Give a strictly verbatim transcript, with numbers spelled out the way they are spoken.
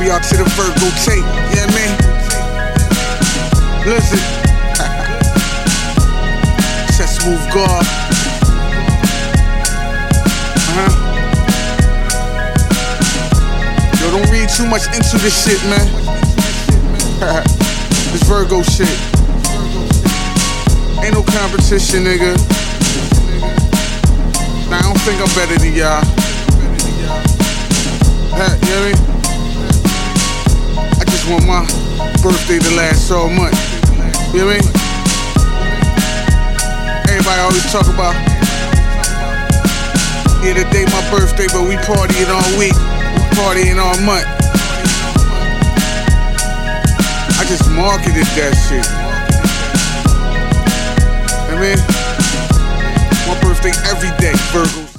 Carry out to the Virgo tape, you know what I mean? Listen. Chest move guard. Uh-huh. Yo, don't read too much into this shit, man. This Virgo shit. Ain't no competition, nigga. Nah, I don't think I'm better than y'all. Huh, you know what I mean? I just want my birthday to last all month. You know what I mean? Everybody always talk about, yeah, the day my birthday, but we partying all week, we partying all month. I just marketed that shit. I mean, my birthday every day, Virgos.